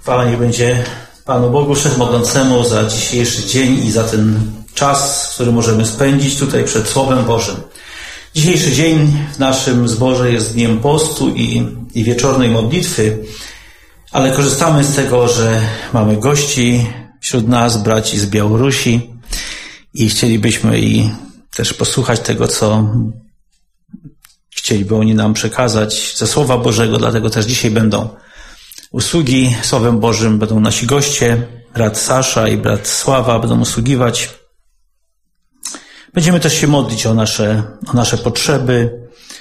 Chwała niech będzie Panu Bogu Wszechmogącemu za dzisiejszy dzień i za ten czas, który możemy spędzić tutaj przed Słowem Bożym. Dzisiejszy dzień w naszym zborze jest dniem postu i wieczornej modlitwy, ale korzystamy z tego, że mamy gości wśród nas, braci z Białorusi i chcielibyśmy i też posłuchać tego, co chcieliby oni nam przekazać ze Słowa Bożego, dlatego też dzisiaj będą usługi Słowem Bożym, będą nasi goście, brat Sasza i brat Sława będą usługiwać. Będziemy też się modlić o nasze potrzeby,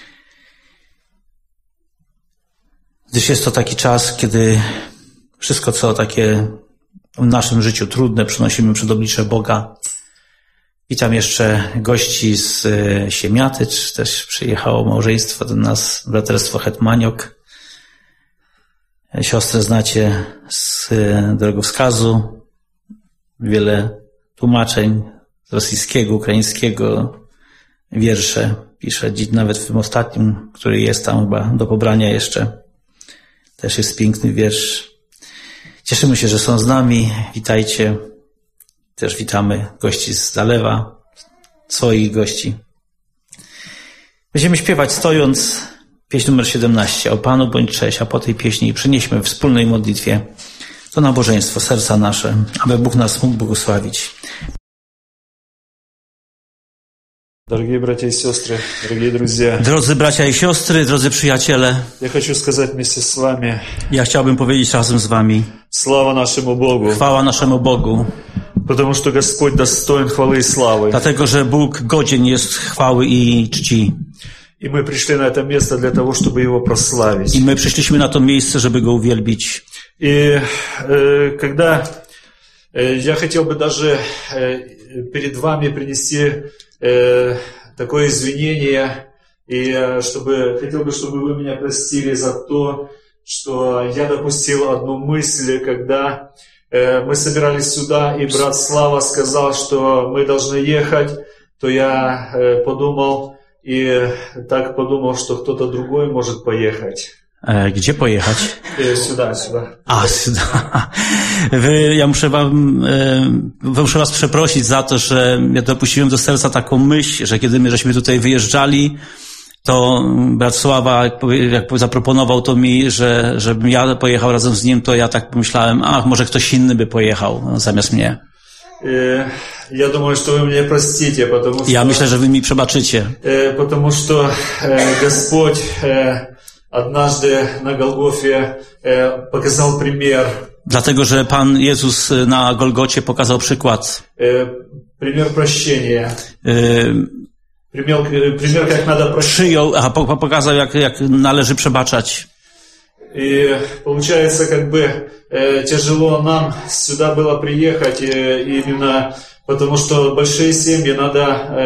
gdyż jest to taki czas, kiedy wszystko, co takie w naszym życiu trudne, przynosimy przed oblicze Boga. Witam jeszcze gości z Siemiatycz, też przyjechało małżeństwo do nas, braterstwo Hetmaniok. Siostrę znacie z drogowskazu, wiele tłumaczeń z rosyjskiego, ukraińskiego, wiersze pisze, nawet w tym ostatnim, który jest tam chyba do pobrania jeszcze, też jest piękny wiersz. Cieszymy się, że są z nami, witajcie. Też witamy gości z Zalewa, swoich gości. Będziemy śpiewać stojąc pieśń numer 17. O Panu bądź cześć, a po tej pieśni przynieśmy w wspólnej modlitwie to nabożeństwo, serca nasze, aby Bóg nas mógł błogosławić. Дорогие братья и сестры, дорогие друзья. Drodzy bracia i siostry, drodzy przyjaciele. Я хочу сказать вместе с вами. Ja chciałbym powiedzieć razem z wami. Слава нашему Богу. Chwała naszemu Bogu. Потому что Господь достоин хвалы и славы. Dlatego, że Bóg godzien jest chwały i czci. И мы пришли на это место для того, чтобы Его прославить. I my przyszliśmy na to miejsce, żeby Go uwielbić. И когда я хотел бы даже перед вами принести такое извинение, и хотел бы, чтобы вы меня простили за то, что я допустил одну мысль, когда мы собирались сюда, и брат Слава сказал, что мы должны ехать, то я подумал, и так подумал, что кто-то другой может поехать. Gdzie pojechać? Сюда. Сюда. Ja muszę was przeprosić za to, że ja dopuściłem do serca taką myśl, że kiedy my żeśmy tutaj wyjeżdżali, to brat Sława, jak zaproponował to mi, żebym ja pojechał razem z nim, to ja tak pomyślałem, może ktoś inny by pojechał zamiast mnie. Я думаю, что вы мне простите, потому что... Ja myślę, że wy mi przebaczycie. Потому что Господь однажды на Голгофе показал пример. Dlatego, że Pan Jezus na Golgocie pokazał przykład. Пример прощения. Пример, как надо прощать. Pokazał, jak należy przebaczać. И получается, как бы тяжело нам сюда было приехать именно потому что большие семьи надо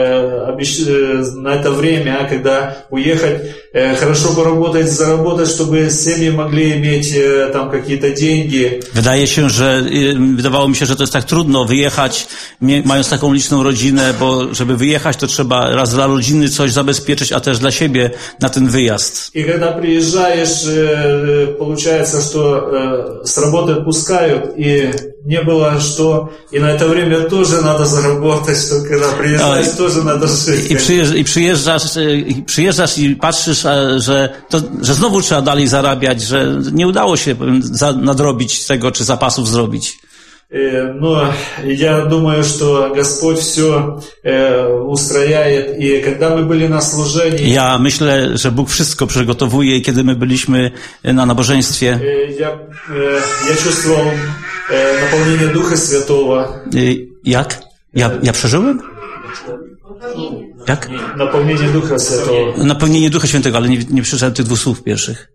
на это время, когда уехать, хорошо поработать, заработать, чтобы семьи могли иметь там какие-то деньги. Wydawało mi się, że to jest tak trudno wyjechać, mając taką liczną rodzinę, bo żeby wyjechać, to trzeba raz dla rodziny coś zabezpieczyć, a też dla siebie na ten wyjazd. И когда приезжаешь, получается, что с работы отпускают, и не было что, и на это время тоже надо заработать, что когда приезжаешь, тоже надо жить. I przyjeżdżasz i patrzysz, że znowu trzeba dalej zarabiać, że nie udało się nadrobić tego, czy zapasów zrobić. Но я думаю, что Господь все устрояет, и когда мы были на служении... Ja myślę, że Bóg wszystko przygotowuje i kiedy my byliśmy na nabożeństwie... Я чувствовал наполнение Духа Святого. Jak? Ja przeżyłem? Jak? Napełnienie Ducha Świętego. Napełnienie Ducha Świętego, ale nie przeczytałem tych 2 słów pierwszych.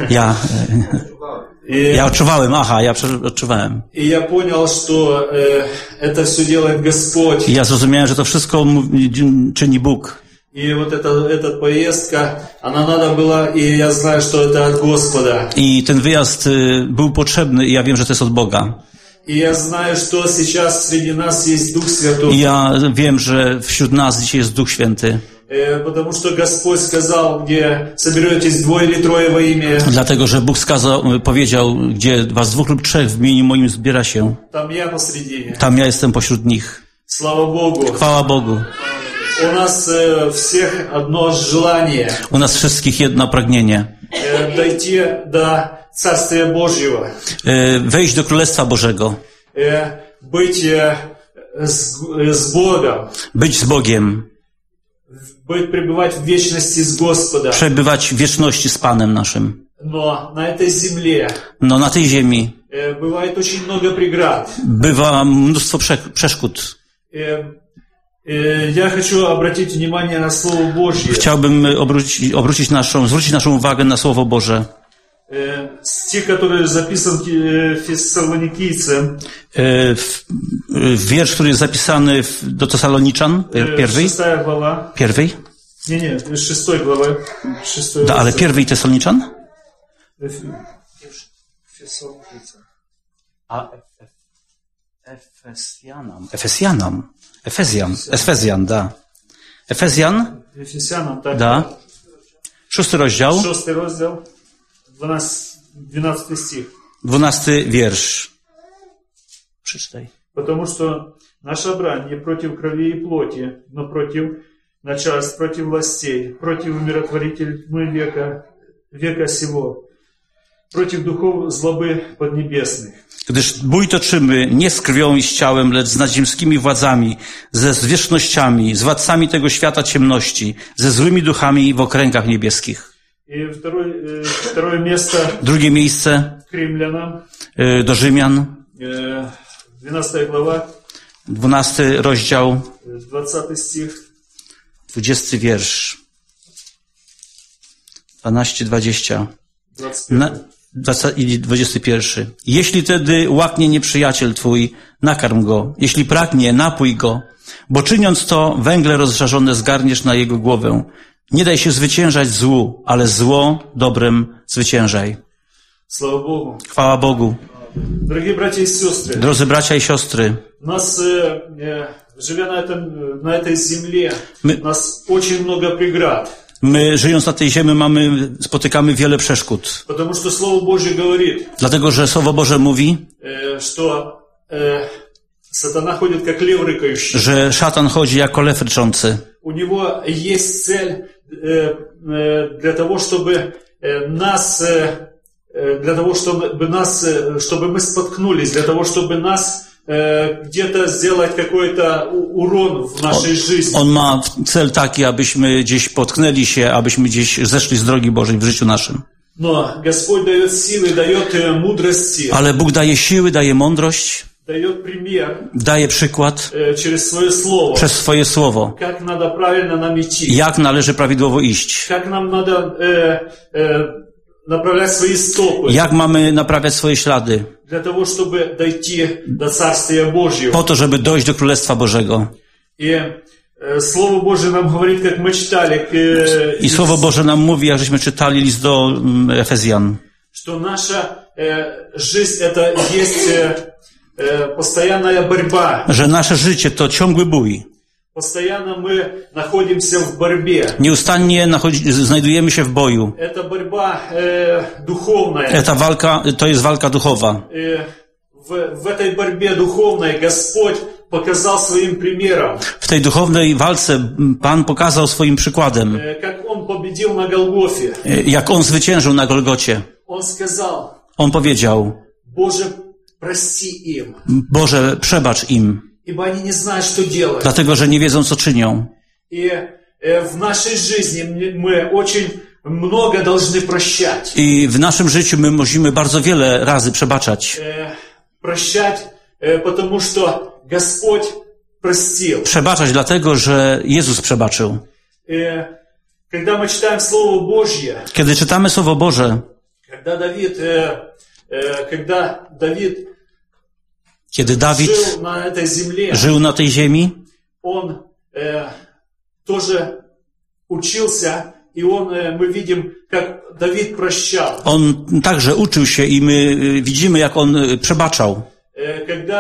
Ja odczuwałem, ja odczuwałem. I ja понял, что это все делает Господь. I ja zrozumiałem, że to wszystko czyni Bóg. И вот эта поездка, она надо была, и я знаю, что это от Господа. I ten wyjazd był potrzebny i ja wiem, że to jest od Boga. И я знаю, что сейчас среди нас есть Дух Святой. I ja wiem, że wśród nas dzisiaj jest Duch Święty. Потому что Господь сказал, где соберетесь двое или трое во имя. Dlatego, że Bóg powiedział, gdzie was dwóch lub trzech w imieniu moim zbiera się, Там я посредине. tam ja jestem pośród nich. Слава Богу. Chwała Bogu. У нас всех одно желание. U nas wszystkich jedno pragnienie. Дойти до Царствия Божьего. Wejść do Królestwa Bożego. Быть с Богом. Być z Bogiem. Пребывать в вечности с Господом. Przebywać w wieczności z Panem naszym. Но на этой земле No na tej ziemi бывает очень много преград. bywa mnóstwo przeszkód. Я хочу обратить внимание на Слово Божье. Chciałbym zwrócić naszą uwagę na Słowo Boże. Стих, который записан Фессалоникийцам. Wiersz, który jest zapisany do Tesaloniczan, pierwszej. Nie, 6 глава. Da, ale pierwszej Tesaloniczan? A Efezjan, da. Efezjan? Tak. Da. 6 rozdział. 6 rozdział, 12 стих. 12 wiersz. Przeczytaj. Потому что наша брань не против крови и плоти, но против начальств, против властей, против умиротворителей тьмы века сего, против духов злобы поднебесных. Gdyż bój toczymy nie z krwią i z ciałem, lecz z nadziemskimi władzami, ze zwierzchnościami, z władcami tego świata ciemności, ze złymi duchami w okręgach niebieskich. Drugie miejsce do Rzymian, 12 глава, 12 rozdział, 20 стих, 20 wiersz, 12-20 i 21. Jeśli tedy łaknie nieprzyjaciel twój, nakarm go. Jeśli pragnie, napój go, bo czyniąc to, węgle rozżarzone zgarniesz na jego głowę. Nie daj się zwyciężać złu, ale zło dobrem zwyciężaj. Chwała Bogu. Drodzy bracia i siostry, my, żyjąc na tej ziemi, spotykamy wiele przeszkód. Dlatego, że Słowo Boże mówi, że szatan chodzi jako lew ryczący. У него есть цель для того, чтобы мы споткнулись, для того, чтобы нас где-то сделать какой-то урон в нашей жизни. On ma cel taki, abyśmy gdzieś potknęli się, abyśmy gdzieś zeszli z drogi Bożej w życiu naszym. Но Господь дает силы, дает мудрости. Ale Bóg daje siły, daje mądrość. Daje przykład przez swoje słowo. Jak należy prawidłowo iść. Jak mamy naprawiać swoje ślady. Po to, żeby dojść do Królestwa Bożego. I Słowo Boże nam mówi, jak żeśmy czytali list do Efezjan, że nasza życie to jest постоянная борьба. Że nasze życie to ciągły bój. Постоянно мы находимся в борьбе. Nieustannie znajdujemy się w boju. Это борьба духовная. To jest walka duchowa. В этой борьбе духовной Господь показал своим примером. W tej duchownej walce Pan pokazał swoim przykładem. Как он победил на Голгофе. Jak on zwyciężył na Golgocie. Он сказал. On powiedział: Boże, przebacz im, dlatego, że nie wiedzą, co czynią. I w naszym życiu my musimy bardzo wiele razy przebaczać. Przebaczać dlatego, że Jezus przebaczył. Kiedy czytamy Słowo Boże, kiedy Dawid żył na tej ziemi, on także uczył się i my widzimy, jak on przebaczał.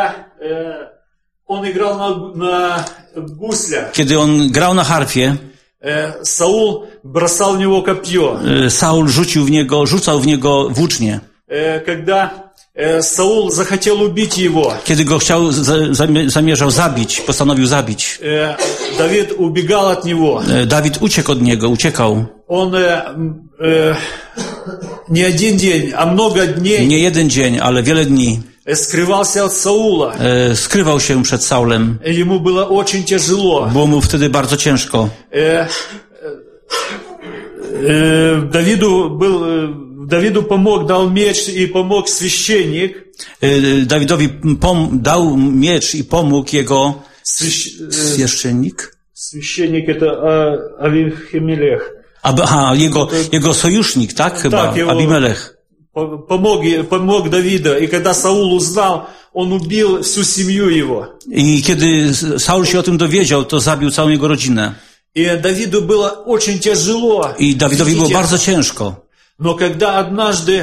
Kiedy on grał na harfie, Саул бросал в него копье. Saul rzucał w niego włócznie. Когда Саул захотел убить его, Kiedy go zamierzał zabić, postanowił zabić. Давид убегал от него. Dawid uciekł od niego, uciekał. Он не один день, а много дней Nie jeden dzień, ale wiele dni скрывался от Саула. skrywał się przed Saulem. Ему было очень тяжело. Było mu wtedy bardzo ciężko. Давиду помог, дал меч и помог священник. Dawidowi dał miecz i pomógł jego święcennik. Священник это Авихимелех. Jego sojusznik, tak? Chyba, Tak, jego... Abimelech. Помог Давида. И когда Саул узнал, он убил всю семью его. I kiedy Saul się o tym dowiedział, to zabił całą jego rodzinę. И Давиду было очень тяжело. I Dawidowi było bardzo ciężko. Но когда однажды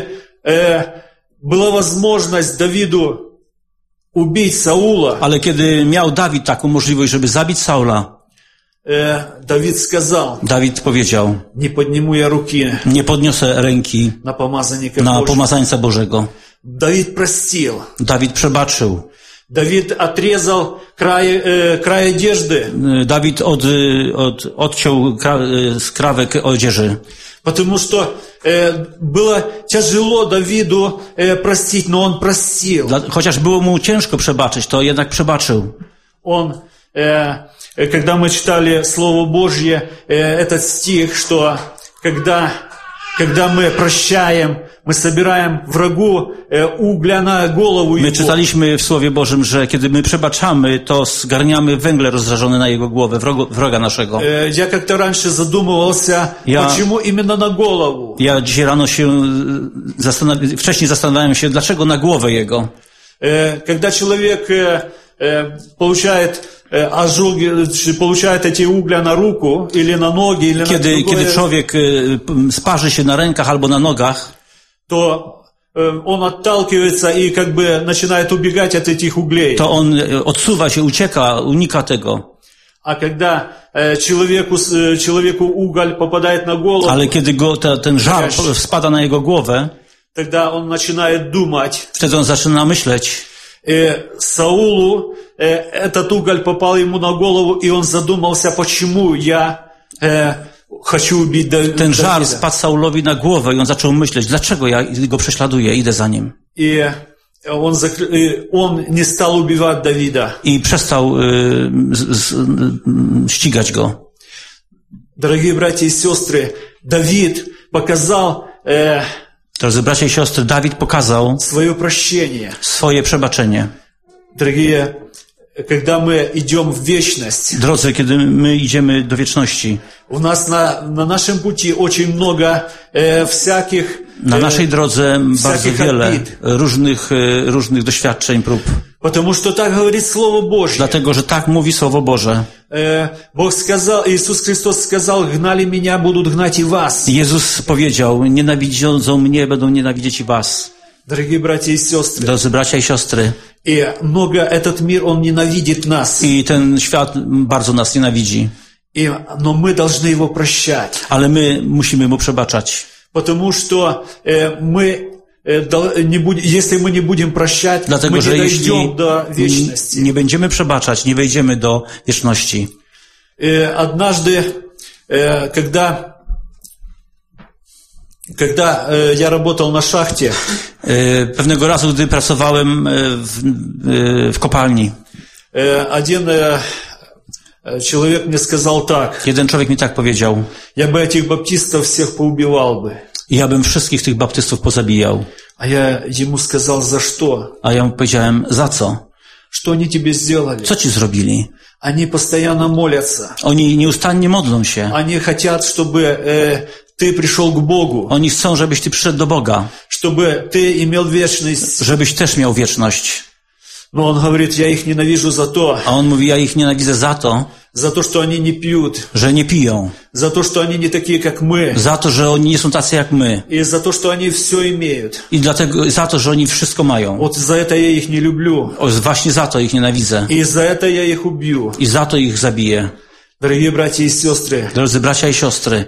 была возможность Давиду убить Саула, Ale kiedy miał Dawid taką możliwość, żeby zabić Saula, Давид сказал: Dawid powiedział: не подниму я руки nie podniosę ręki на помазанника na Божьего. pomazańca Bożego. Давид простил. Dawid przebaczył. Давид отрезал край одежды. Dawid odciął skrawek odzieży. Потому что было тяжело Давиду простить, но он простил. Chociaż było mu ciężko przebaczyć, to jednak przebaczył. Он, когда мы читали Слово Божье, этот стих, что когда мы прощаем, мы собираем врагу угля на голову My его. czytaliśmy w Słowie Bożym, że kiedy my przebaczamy, to zgarniamy węgle rozżarzone na jego głowę, wroga naszego. Я как-то раньше задумывался, почему именно на голову. Ja dzisiaj rano wcześniej zastanawiałem się, dlaczego na głowę jego. Когда человек получает ожоги, получает эти угля на руку или на ноги, или Kiedy człowiek sparzy się na rękach albo na nogach, то он отталкивается и как бы начинает убегать от этих углей. To on odsuwa się, ucieka, unika tego. А когда человеку уголь попадает на голову, Ale kiedy ten żar spada na jego głowę, тогда он начинает думать. Wtedy on zaczyna myśleć. Саулу этот уголь попал ему на голову, и он задумался, почему я хочу убить Давида. Ten żar spadł Saulowi na głowę i on zaczął myśleć, dlaczego ja go prześladuję, idę za nim. И он не стал убивать Давида. I przestał ścigać go. Дорогие братья и сестры, Давид показал Drodzy bracia i siostry, Dawid pokazał свое прощение. Swoje przebaczenie. Drodzy, когда мы идем в вечность, Drodzy, kiedy my idziemy do wieczności, у нас на нашем пути очень много всяких na naszej drodze bardzo wiele różnych doświadczeń, prób. Потому что так говорит Слово Божье. Dlatego, że tak mówi Słowo Boże. Бог сказал, Иисус Христос сказал: гнали меня, будут гнать и вас. Jezus powiedział: nienawidzą mnie, będą nienawidzieć i was. Дорогие братья и сестры. Drodzy bracia i siostry. И много этот мир, он ненавидит нас. I ten świat bardzo nas nienawidzi. Но мы должны его прощать. Ale my musimy mu przebaczać. Потому что если мы не будем прощать, Dlatego, мы że не jeśli дойдем до вечности. nie będziemy przebaczać, nie wejdziemy do wieczności. Однажды, когда я работал на шахте, pewnego razu, gdy pracowałem w kopalni, один человек мне сказал так: jeden człowiek mi tak powiedział: я бы этих баптистов всех поубивал бы. Ja bym wszystkich tych baptystów pozabijał. А я ему сказал: за что? A ja mu powiedziałem: za co? Что они тебе сделали? Co ci zrobili? Они постоянно молятся. Oni nieustannie modlą się. Они хотят, чтобы ты пришел к Богу. Oni chcą, żebyś ty przyszedł do Boga. Чтобы ты имел вечность. Żebyś też miał wieczność. Но он говорит: я их ненавижу за то. A on mówi: ja ich nienawidzę za to, что они не пьют. Że nie piją. За то, что они не такие, как мы. Za to, że oni nie są tacy jak my. И за то, что они все имеют. I dlatego, za to, że oni wszystko mają. Вот за это я их не люблю. Właśnie za to ich nienawidzę. И за это я их убью. I za to ich zabiję. Дорогие братья и сестры, Drodzy bracia i siostry,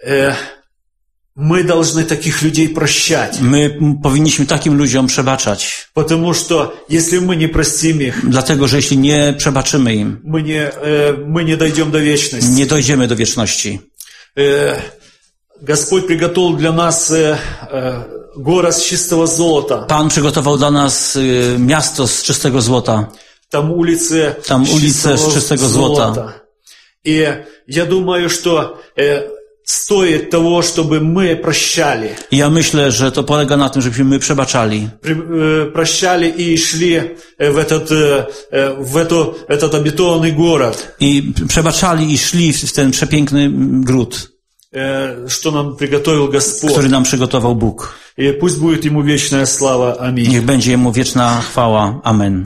мы должны таких людей прощать. my powinniśmy takim ludziom przebaczać. Потому что если мы не простим их, Dlatego, że jeśli nie przebaczymy im, мы не дойдем до вечности. nie dojdziemy do wieczności. Господь приготовил для нас город с чистого золота. Pan przygotował dla nas miasto z czystego złota. Там улицы z czystego złota. И я думаю, что стоит того, чтобы мы прощали. I ja myślę, że to polega na tym, żebyśmy my przebaczali. Прощали и шли в этот обетованный город. I przebaczali i szli w ten przepiękny gród, Что нам приготовил Господь. który nam przygotował Bóg. И пусть будет Ему вечная слава. Аминь. Niech będzie Jemu wieczna chwała. Amen.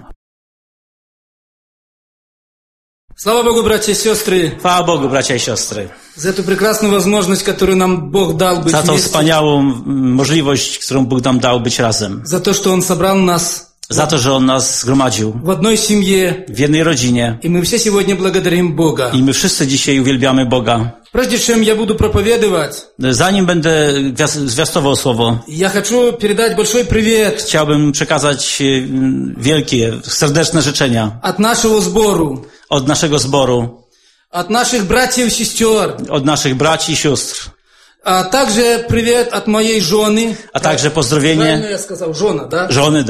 Слава Богу, братья и сестры, Chwała Bogu, bracia i siostry, за эту прекрасную возможность, которую нам Бог дал быть za tą вместе, wspaniałą możliwość, którą Bóg nam dał być razem. за то, что Он собрал нас Za to, że On nas zgromadził в одной семье, w jednej rodzinie. и мы все сегодня благодарим Бога. I my wszyscy dzisiaj uwielbiamy Boga. Прежде чем я буду проповедовать, Zanim będę zwiastował słowo, я хочу передать большой привет chciałbym przekazać wielkie, serdeczne życzenia от нашего сбору, od naszego zboru, от наших братьев и сестер, od naszych braci i sióstr, а также привет от моей жены. a także Правильно pozdrowienie я сказал, жена, да? żony,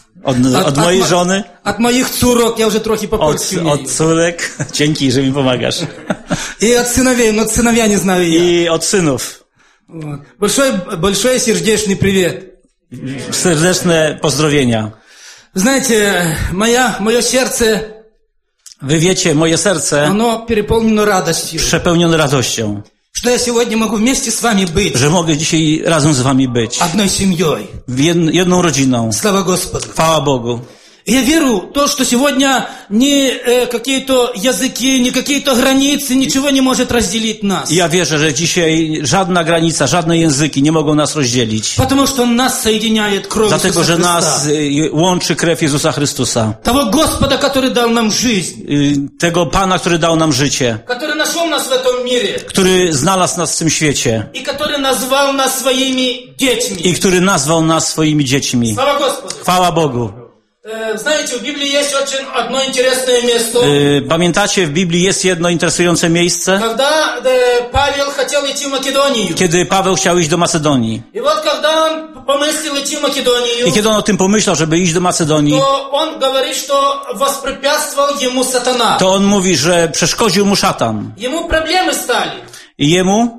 od mojej żony, От моих цурок, я уже трохи по-польски умею. od córek, dzięki, że mi pomagasz, И от сыновей, но сыновья не знаю я. i od synów. Вот. Большой сердечный привет. Serdeczne pozdrowienia. Знаете, мое сердце, Wy wiecie, moje serce оно переполнено радостью, przepełnione radością, что я сегодня могу вместе с вами быть że mogę dzisiaj razem z wami być, одной семьей. jedną rodziną. Слава Господу. Chwała Bogu. Я верю в то, что сегодня ни какие-то языки, ни какие-то границы, ничего не может разделить нас. I ja wierzę, że dzisiaj żadna granica, żadne języki nie mogą nas rozdzielić. Потому что нас соединяет кровь Dlatego, Иисуса że Христа. nas łączy krew Jezusa Chrystusa. Того Господа, который дал нам жизнь, Tego Pana, który dał nam życie, который нашел нас в этом мире który znalazł nas w tym świecie и который назвал нас своими детьми. i który nazwał nas swoimi dziećmi. Слава Господу. Chwała Bogu. Знаете, в Библии есть очень одно интересное место. Pamiętacie, w Biblii jest jedno interesujące miejsce, Когда Павел хотел идти в Македонию. kiedy Paweł chciał iść do Macedonii. И вот когда он помыслил идти в Македонию, I kiedy on o tym pomyślał, żeby iść do Macedonii, то он говорит, что воспрепятствовал ему сатана. to on mówi, że przeszkodził mu szatan. Ему проблемы стали. I jemu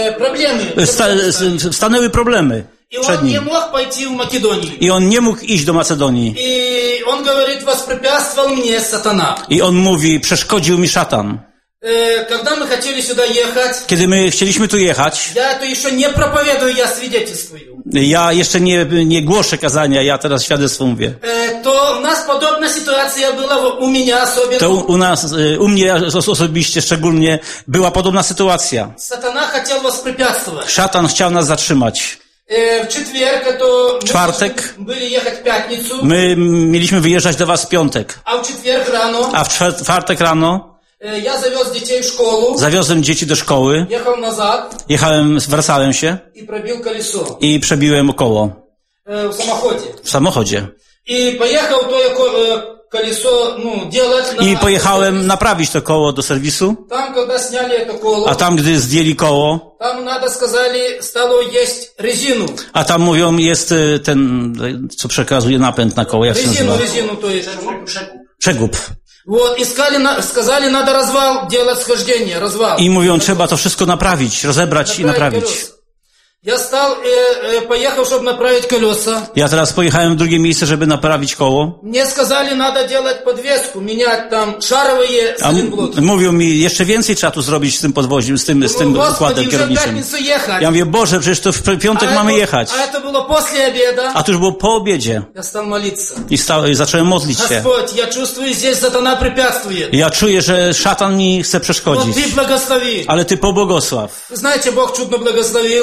Проблемы. stanęły problemy И przed он не nim. мог пойти в Македонию. I on nie mógł iść do Macedonii. И он говорит, воспрепятствовал мне сатана. I on mówi, przeszkodził mi szatan. Когда мы хотели сюда ехать, Kiedy my chcieliśmy tu jechać, я это еще не проповедую, я свидетельствую. ja jeszcze nie głoszę kazania, ja teraz świadectwo mówię. То у нас подобная ситуация была у меня особенно. To u mnie osobiście szczególnie była podobna sytuacja. Сатана хотел воспрепятствовать. Szatan chciał nas zatrzymać. В четверг это мы Czwartek. были ехать в пятницу, My mieliśmy wyjeżdżać do was w piątek, а в четверг рано a w czwartek rano я завез детей в школу, zawiozłem dzieci do szkoły, ехал назад wracałem się и пробил колесо i przebiłem koło в самоходе. w samochodzie. И поехал то колесо, делать I pojechałem naprawić to koło do serwisu, Там, когда сняли это коло, a tam, gdy zdjęli koło, там, надо сказали, стало есть резину. a tam mówią, jest ten, co przekazuje napęd na koło, jak się nazywa? Резину, то есть. Przegub. Вот, сказали, надо развал делать схождение, развал. I mówią, trzeba to wszystko naprawić, rozebrać i naprawić. Я стал, поехал, чтобы направить колеса. Ja teraz pojechałem w drugie miejsce, żeby naprawić koło. Мне сказали, надо делать подвеску, менять там шаровые A сайлентблоки. mówią mi, jeszcze więcej trzeba tu zrobić z tym podwoziem, z tym układem kierowniczym. Ja mówię, Boże, przecież to w piątek mamy jechać. А это было после обеда. A to już było po obiedzie. Я стал молиться. I zacząłem modlić się. Господь, я чувствую, здесь сатана препятствует. Ja czuję, że szatan mi chce Но przeszkodzić. Ты благослови. Ale Ty pobłogosław. Знаете, Бог чудно благословил. I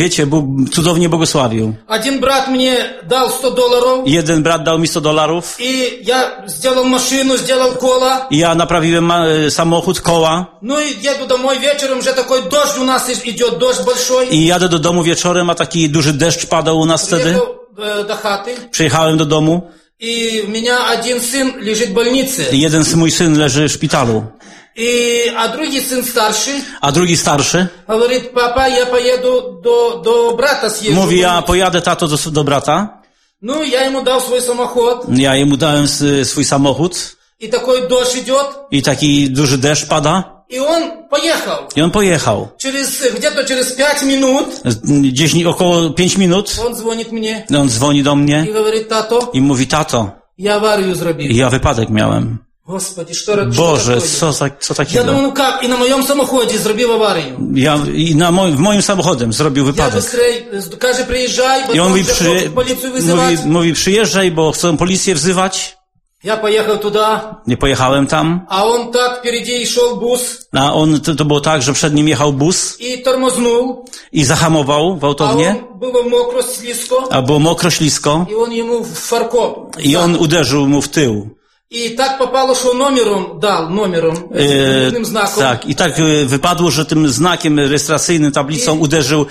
wiecie, Bóg cudownie błogosławił. Один брат мне дал $100, Jeden brat dał mi $100 и я сделал машину, сделал кола. i ja naprawiłem samochód, koła Ну и еду домой вечером, уже такой дождь у нас идет, дождь большой. i jadę do domu wieczorem, a taki duży deszcz padał u nas wtedy. Приехал до хаты, Przyjechałem do domu и у меня один сын лежит в больнице. i jeden mój syn leży w szpitalu, А другий сын старший a drugi starszy говорит: папа, я поеду до брата съезжу. mówi, ja pojadę, tato, do brata. Ну, я ему дал свой самоход. Ja jemu dałem swój samochód И такой дождь идет. i taki duży deszcz pada И он поехал. i on pojechał. Где-то через 5 минут Gdzieś około 5 minut он звонит мне on dzwoni do и mnie говорит: тато, i mówi, tato, я аварию зробил. ja wypadek miałem. Господи, что Boże, такое? co Я takiego? думаю, ну как? И на моем самоходе зробил аварию. Ja w moim samochodem zrobił Я wypadek. быстрее, каже, приезжай, I on потом mówi, полицию вызывать. mówi, przyjeżdżaj, bo chcą policję wzywać. Я поехал туда, Nie pojechałem tam. а он так впереди шел бус A on, to było tak, że przed nim jechał bus и тормознул. i zahamował А gwałtownie, он было мокро, слизко, a było mokro, ślisko и он ему в фаркоп. i on uderzył mu w tył. И так попало, что номером дал, номерным знаком. Tak, i tak wypadło, że tym znakiem rejestracyjnym, tablicą uderzył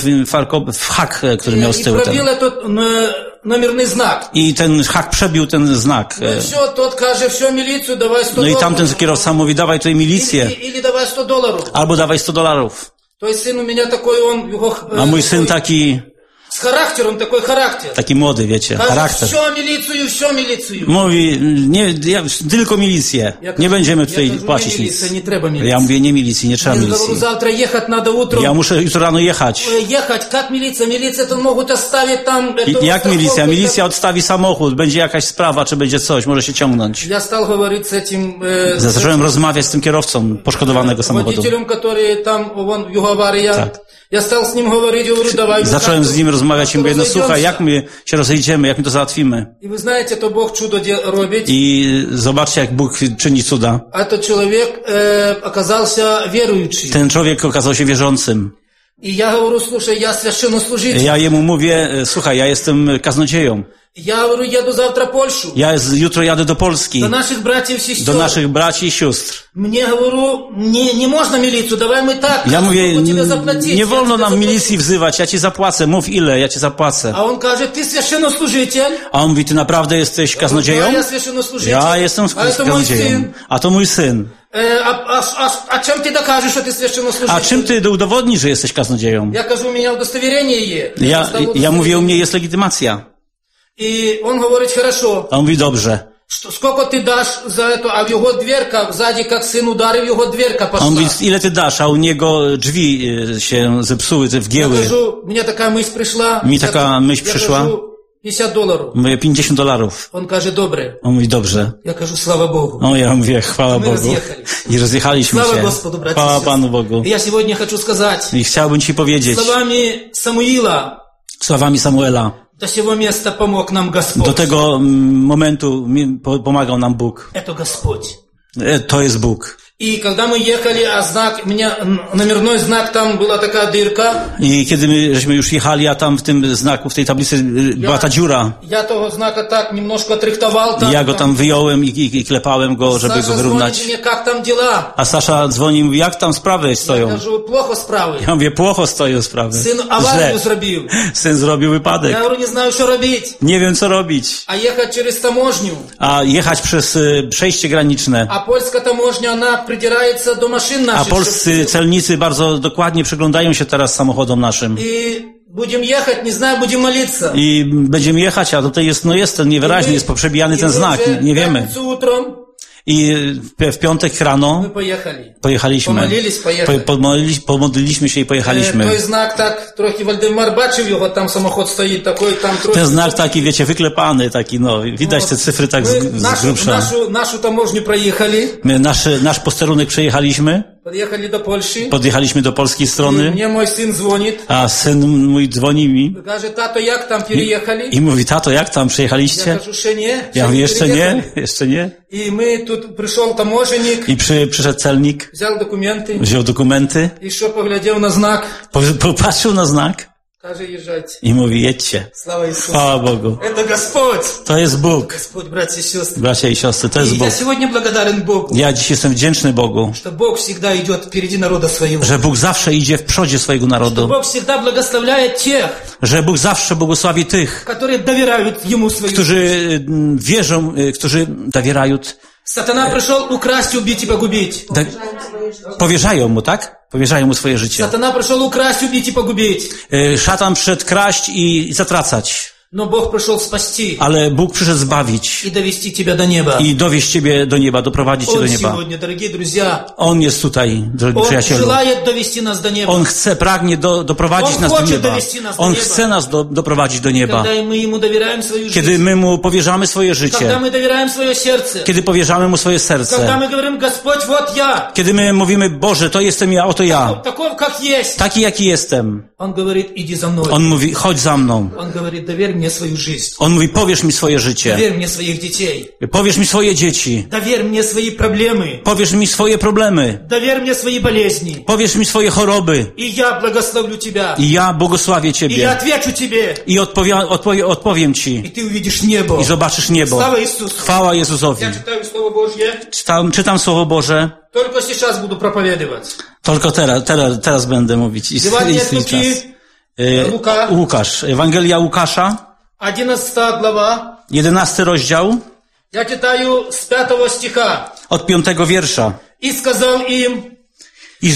w hak, który miał z И tyłu. пробил этот номерный знак. I ten hak przebił ten znak. Ну и все, тот каже: все, милицию, давай $100. No i tamten kierowca mówi, dawaj tutaj milicję, Или давай $100. albo dawaj $100. То есть сын у меня такой, он его... A mój syn taki С характером, такой характер. Taki młody, wiecie, charakter. Все милицию. Mówi, nie, tylko milicję. Nie będziemy tutaj płacić nic. Ja mówię, nie milicji, nie trzeba milicji. Завтра ехать надо утром. Ja muszę jutro rano jechać. Ехать, как милиция? Милиция to могут оставить там... Jak milicja? Milicja odstawi samochód, będzie jakaś sprawa, czy będzie coś, może się ciągnąć. Я стал говорить с этим... Zacząłem rozmawiać z tym kierowcą poszkodowanego samochodu. Водителем, который там, он, его авария. Tak. Ja stał z nim говорить, говорю, давай. Zacząłem z nim rozmawiać i mówię, no słuchaj, jak my się rozejdziemy, jak my to załatwimy. I wy знаете, to Bóg cudo robić. I zobaczcie, jak Bóg czyni cuda. A to człowiek оказался верующий. Ten człowiek okazał się wierzącym. I ja говорю, слушай, я священнослужитель. Ja jemu mówię, słuchaj, ja jestem kaznodzieją. Я говорю, еду завтра в Польшу. Jutro jadę do Polski. Do naszych braci i sióstr. Do naszych braci i sióstr. Мне говорю, nie można milicję, dawaj my tak. Ja mówię, nie wolno nam milicji wzywać, ja ci zapłacę, mów ile, ja ci zapłacę. A on każe, ty święcenoслужитель. A on mówi, ty naprawdę jesteś kaznodzieją? Ja święcenoслужитель. Ja jestem kaznodzieją. A to mój syn. A czym ty dokażesz, że ty święcenoслужитель? A czym ty udowodnisz, że jesteś kaznodzieją? Ja кажу, у меня удостоверение есть. Ja mówię, u mnie jest legitymacja. И он говорит, хорошо. A on mówi, dobrze. Сколько ты дашь за это? А в его дверка, сзади, как сын ударил, его дверка пошла. A on mówi, ile ty dasz? A u niego drzwi się zepsuły, te wgięły. Я кажу, мне такая мысль пришла. Mi taka myśl przyszła. Я кажу, $50. Mówię, $50. Он каже, добре. On mówi, dobrze. Я кажу, слава Богу. O, ja mówię, chwała Bogu. I rozjechaliśmy Слава się. Господу, братья и Chwała сестры. Panu Bogu. Я сегодня хочу сказать. I chciałbym ci powiedzieć, Словами Самуила. słowami Samuela, До сего места помог нам Господь. do tego momentu pomagał nam Bóg. Это Господь. To jest Bóg. И когда мы ехали, а знак, у меня номерной знак, там была такая дырка. I kiedy żeśmy już jechali, a tam w tym znaku, w tej tablicy była ta dziura. Я того знака так немножко отрихтовал. I ja go tam wyjąłem i klepałem go, żeby go wyrównać. Мне, как там дела? A Sasza dzwoni i mówi, jak tam sprawy stoją? Я кажу, плохо справы. Ja mówię, płoko stoją sprawy. Сын аварию zrobił. Syn zrobił wypadek. Я говорю, не знаю, что робить. Nie wiem, co robić. А ехать через таможню. A jechać przez przejście graniczne. А польская таможня, она придирается до машин A наших. polscy celnicy bardzo dokładnie przyglądają się teraz samochodom naszym. И будем ехать, не знаю, будем молиться. I będziemy jechać, a tutaj jest ten niewyraźnie, jest poprzebijany ten znak, nie wiemy. I w piątek rano pojechaliśmy. Pomodliliśmy się i pojechaliśmy. To znak tak, trochę Waldemar baczył jego, tam samochód stoi, такой, tam trochę... Ten znak taki, wiecie, wyklepany, taki, no, widać te cyfry tak z grubsza. Naszą tamożnię przejechali. My nasz posterunek przejechaliśmy. Podjechaliśmy do polskiej strony. Mnie mój syn dzwoni. A syn mój dzwoni mi. Każe, tato, jak tam przejechali? I mówi, tato, jak tam przejechaliście? Ja кажу, nie. Ja mówię, jeszcze nie. I my tu przyszedł tamożnik. I przyszedł celnik. Wziął dokumenty. I co, poglądał na znak. Popatrzył na znak. Каже, езжайте. I mówi, jedźcie. Слава Иисусу. Chwała Bogu. Это Господь. To jest Bóg. Господь, братья и сестры. Bracia i siostry, to И jest Bóg. я сегодня благодарен Богу, Ja dziś jestem wdzięczny Bogu, что Бог всегда идет впереди народа своего. że Bóg zawsze idzie w przodzie swojego Что narodu. Бог всегда благословляет тех, Że Bóg zawsze błogosławi tych, которые доверяют Ему свою жизнь. którzy wierzą, którzy dowierają, Сатана пришел украсть, убить и погубить. powierzają mu, tak? Powierzają mu swoje życie. Сатана пришел украсть, убить и погубить. Szatan przyszedł kraść i zatracać. Но Бог пришел спасти Ale Bóg przyszedł zbawić и довести тебя до неба. i dowieść ciebie do nieba, doprowadzić cię do Он nieba. сегодня, дорогие друзья, On jest tutaj, drogi Он przyjacielu. желает довести нас до неба. On chce, pragnie doprowadzić On nas do chce nieba. dowieść nas do On nieba. chce nas doprowadzić do nieba. Когда мы Ему доверяем свою Kiedy жизнь, my Mu powierzamy swoje когда życie, мы доверяем свое сердце, kiedy powierzamy Mu swoje когда serce, мы говорим, Господь, вот я, kiedy my mówimy, Boże, to jestem ja, oto ja, таков, как есть. taki jaki jestem. Он говорит, иди за мной. On mówi, chodź za mną. Он говорит, доверь мне свою жизнь. On mówi, powierz mi swoje życie, Доверь мне своих детей. powierz mi swoje dzieci, Доверь мне свои проблемы. powierz mi swoje problemy, Доверь мне свои болезни. powierz mi swoje choroby И я благословлю тебя. i ja błogosławię И я Ciebie отвечу тебе. i odpowiem И Ci ты увидишь небо. i zobaczysz niebo. Слава Иисусу. Chwała Jezusowi. Я читаю Слово Божье. Czytam Słowo Boże, Только сейчас буду проповедовать. tylko teraz będę mówić. Ewangelia Istnieje czas. Luka. Łukasz, Ewangelia Łukasza, 11 глава. 11 rozdział, Я читаю с 5 стиха. od 5 wiersza. И сказал им, I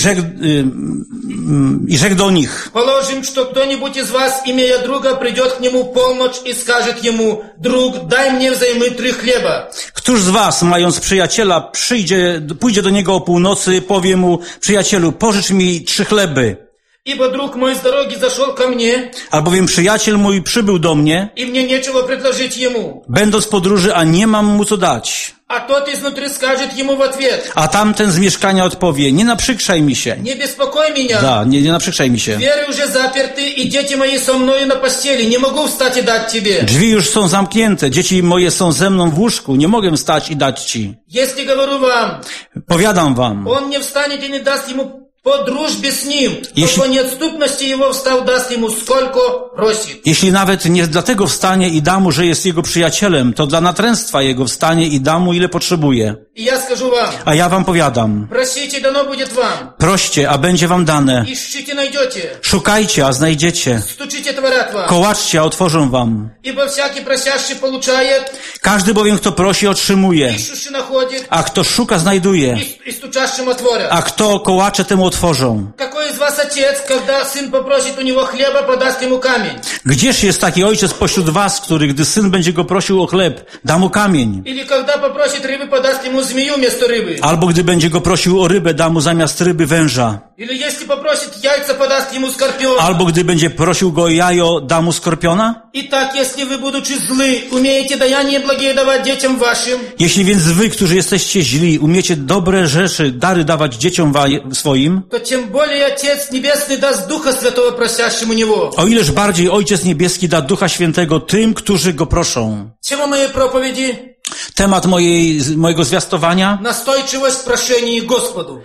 rzekł do nich, положим, что кто-нибудь из вас, имея друга, придет к нему в полночь и скажет ему, друг, дай мне взаймы 3 хлеба. któż z was, mając przyjaciela, pójdzie do niego o północy, powie mu, przyjacielu, pożycz mi 3 chleby. Ибо друг мой с дороги зашел ко мне, Albowiem przyjaciel mój przybył do mnie, и мне нечего предложить ему. będąc w podróży, a nie mam mu co dać. А тот изнутри скажет ему в ответ, A tamten z mieszkania odpowie, nie naprzykrzaj mi się. не беспокой меня, Da, nie naprzykrzaj mi się. двери уже заперты, и дети мои со мною на постели, не могу встать и дать тебе. Drzwi już są zamknięte, dzieci moje są ze mną w łóżku, nie mogę wstać i dać ci. Если говорю вам, Powiadam wam, он не встанет и не даст ему по дружбе с ним, Если- то по неотступности его встал, даст ему сколько просит. jeśli nawet nie dlatego wstanie i da mu, że jest jego przyjacielem, to dla natręctwa jego wstanie i da mu, ile potrzebuje. И я скажу вам, A ja wam powiadam, просите, дано будет вам, proście, a będzie wam dane. ищите, найдете, Szukajcie, a znajdziecie. стучите, отворят вам. Kołaczcie, a otworzą wam. Ибо всякий просящий получает, Każdy bowiem, kto prosi, otrzymuje. ищущий находит, A kto szuka, znajduje. и стучащим отворят. A kto kołacze, temu otworzą. Какой из вас отец, когда сын попросит у него хлеба, подаст ему камень? Gdzież jest taki ojciec pośród was, który, gdy syn będzie go prosił o chleb, da mu kamień? Или когда попросит рыбы, подаст ему змею вместо рыбы? Albo gdy będzie go prosił o rybę, da mu zamiast ryby węża. Или если попросит яйца, подаст ему скорпион? Albo gdy będzie prosił go o jajo, da mu skorpiona? Итак, если вы, будучи злы, умеете даяние благие давать детям вашим, Jeśli więc wy, którzy jesteście źli, umiecie dobre rzeczy, dary dawać dzieciom swoim, то тем более Отец Небесный даст Духа Святого просящим у Него. o ileż bardziej Ojciec Niebieski da Ducha Świętego tym, którzy go proszą. Тема моей проповеди Temat mojego zwiastowania? – настойчивость в прошении Господу.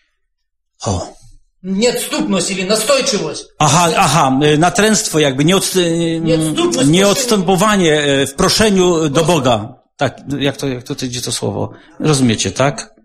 O. Неотступность или настойчивость. Aha, natręctwo jakby, nieodstępowanie w proszeniu do Boga. Tak, jak to idzie to słowo? Rozumiecie, tak?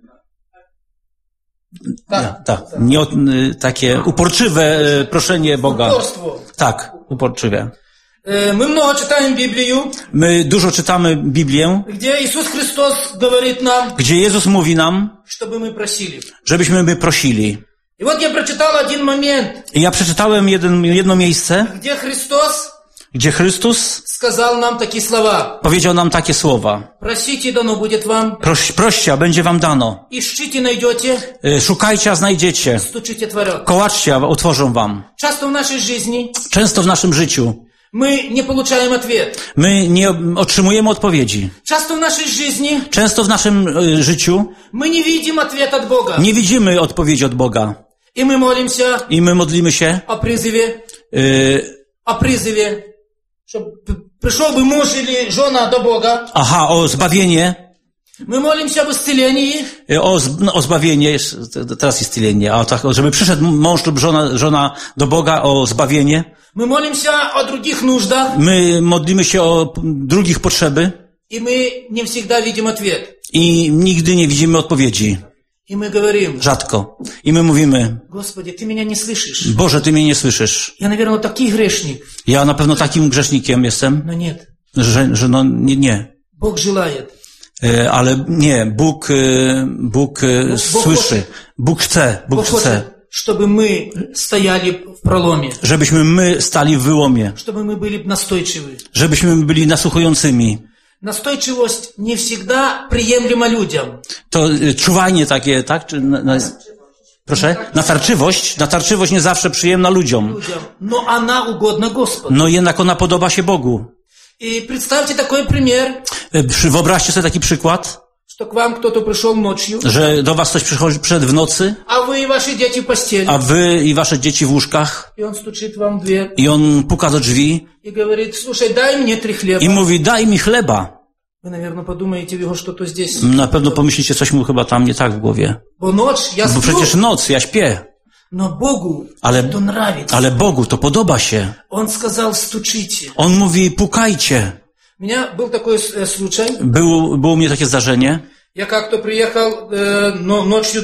Tak. Takie uporczywe proszenie Boga. Упорство. Tak, uporczywe. Мы много читаем Библию, My dużo czytamy Biblię, где Иисус Христос говорит нам, gdzie Jezus mówi nam, чтобы мы просили. żebyśmy my prosili. И вот я прочитал один момент, I ja przeczytałem jedno miejsce, где Христос gdzie Chrystus сказал нам такие слова. powiedział nam takie słowa. Просите, дано будет вам. Proście, a będzie wam dano. Ищите, найдете. Szukajcie, a znajdziecie. Стучите, отворят. Kołaczcie, a otworzą wam. Часто в нашей жизни Często w naszym życiu мы не получаем ответ. my nie otrzymujemy odpowiedzi. Часто в нашей жизни Często w naszym życiu мы не видим ответ от Бога. nie widzimy odpowiedzi od Boga. И мы молимся I my modlimy się, о призыве, чтобы пришел бы муж или жена до Бога, o zbawienie, Мы молимся об исцелении. O zbawienie, teraz jest исцеление, a tak, żeby przyszedł mąż lub żona do Boga o zbawienie. Мы молимся о других нуждах. My modlimy się o drugich potrzeby И мы не всегда видим ответ. i nigdy nie widzimy odpowiedzi. И мы говорим: Rzadko. I my mówimy: Господи, Ты меня не слышишь. Boże, Ty mnie nie słyszysz. Я, наверное, такой грешник. Ja na pewno takim grzesznikiem jestem, Но нет. że no nie. Бог желает. Ale nie, Bóg słyszy. Bóg chce. Бог хочет, чтобы мы стояли в проломе. Żebyśmy my stali w wyłomie. Чтобы мы были настойчивы. Żebyśmy byli nasłuchującymi. Настойчивость не всегда приемлема людям. To czuwanie takie, tak? Czy proszę? Natarczywość nie zawsze przyjemna ludziom. Но она угодна Господу. No jednak ona podoba się Bogu. И представьте такой пример, Wyobraźcie sobie taki przykład, что к вам кто-то пришел ночью, że do was ktoś przyszedł w nocy, а вы и ваши дети в постели. a wy i wasze dzieci w łóżkach И он стучит вам в дверь i on puka do drzwi и говорит: слушай, дай мне 3 хлеба. i mówi: daj mi chleba. Вы, наверное, подумаете, у него что-то здесь. Na pewno pomyślicie, coś mu chyba tam nie tak w głowie. Bo ночь, я Bo сплю, przecież noc, ja śpię. но Богу Ale, это нравится. ale Bogu to podoba się. Он сказал: стучите. On mówi: pukajcie. У меня был такой случай. Było u mnie takie zdarzenie. Я как-то приехал ночью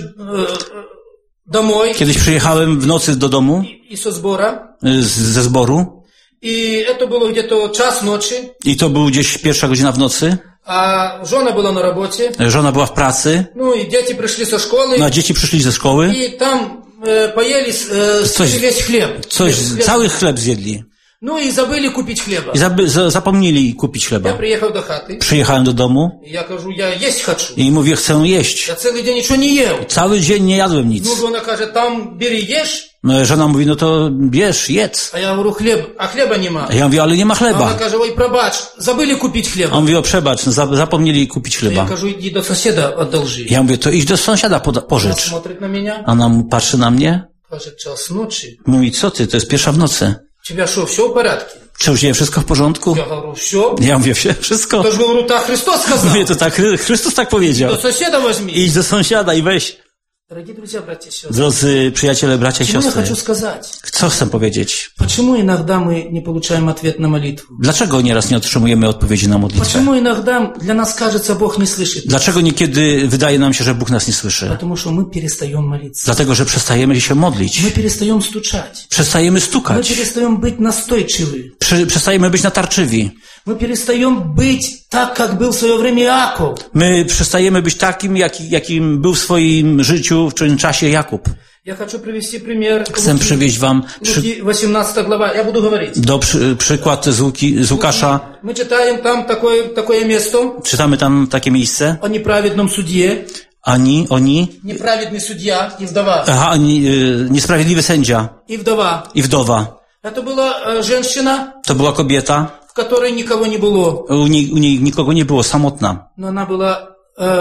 домой Kiedyś przyjechałem w nocy do domu и со сбора. ze zboru И это было где-то час ночи. i to był gdzieś 1:00 godzina w nocy. А жена была на работе. Żona była w pracy, Ну и дети пришли со школы. a dzieci przyszli ze szkoły. И там поели весь хлеб. Cały chleb zjedli. Ну и забыли купить хлеба. I zapomnieli kupić Я chleba. приехал до хаты. Przyjechałem do domu И я кажу: я есть хочу. i mówię: chcę jeść. Я целый день ничего не ел. Cały dzień nie jadłem nic. Ну, жена каже: там бери, ешь. No, żona mówi: no to bierz, jedz. А я говорю: хлеб, а хлеба нема. A ja mówię: ale nie ma А она chleba. каже: ой, пробач, забыли купить A хлеба. on mówi: o przebacz, zapomnieli kupić Я chleba. кажу: иди до соседа одолжи. Ja mówię: to idź do sąsiada Она pożycz. смотрит на меня, A ona patrzy na mnie, каже: час ночи. mówi: co ty, to jest 1:00 w nocy. У тебя что, все в порядке? Czy u ciebie wszystko w porządku? Я говорю: все. Ja mówię: wszystko. Тоже говорю: так Христос сказал. Mówię: to tak, Chrystus tak powiedział. До соседа возьми. Idź do sąsiada i weź. Дорогие друзья, братья и сестры, Drodzy przyjaciele, bracia i почему я siostry, хочу сказать? co chcę powiedzieć? Почему иногда мы не получаем ответ на молитву? Dlaczego nieraz nie otrzymujemy odpowiedzi na modlitwę? Почему иногда для нас кажется, Бог не слышит? Dlaczego niekiedy wydaje nam się, że Bóg nas nie słyszy? Потому что мы перестаем молиться. Dlatego, że przestajemy się modlić. Мы перестаем стучать. Przestajemy Мы stukać. перестаем быть настойчивы. Przestajemy być natarczywi. Мы перестаем быть так, как был в свое время Иаков. My przestajemy być takim, jakim był w swoim życiu, w tym czasie Jakub. Я хочу привести пример. Chcę przywieźć wam Луки 18 глава. Я буду говорить. przykład z Łukasza. Мы читаем там такое место Czytamy tam takie miejsce. о неправедном судье. Oni, Неправедный судья и вдова. niesprawiedliwy sędzia И вдова. i wdowa. Это была женщина, To była kobieta, в которой никого не было. u niej nikogo nie było, samotna. Но она была,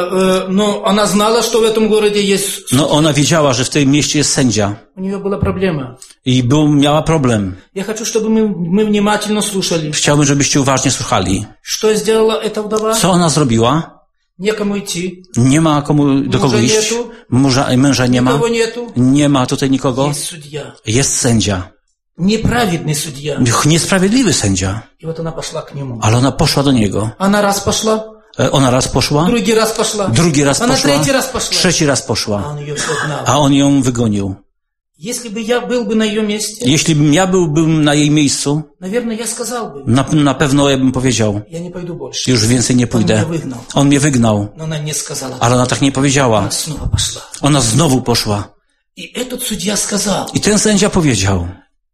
но она знала, что в этом городе есть. No ona wiedziała, że w tym mieście jest sędzia У нее была проблема. i miała problem. Я хочу, чтобы мы внимательно слушали. Chciałbym, żebyście uważnie słuchali. Что сделала эта вдова? Co ona zrobiła? Некому идти. Nie ma do kogo Męża iść. nietu. Męża nie ma. Никого нету. Nie ma tutaj nikogo. Есть судья. Jest sędzia. Неправедный судья. Niesprawiedliwy sędzia. И вот она пошла к нему. Ale ona poszła do niego. Она раз пошла, Ona raz poszła, другий раз пошла. drugi raz Она poszła, третий раз пошла. trzeci raz А poszła, он ее все гнал. a on ją wygonił. Если бы я был бы на ее месте, Jeśli bym ja byłbym na jej miejscu, наверное, я сказал бы: na pewno ja bym powiedział: я не пойду больше. już więcej nie Он pójdę. меня выгнал. On mnie wygnał, Но она не сказала. ale ona tak nie powiedziała. Она снова пошла. Ona znowu poszła. И этот судья сказал: I ten sędzia powiedział: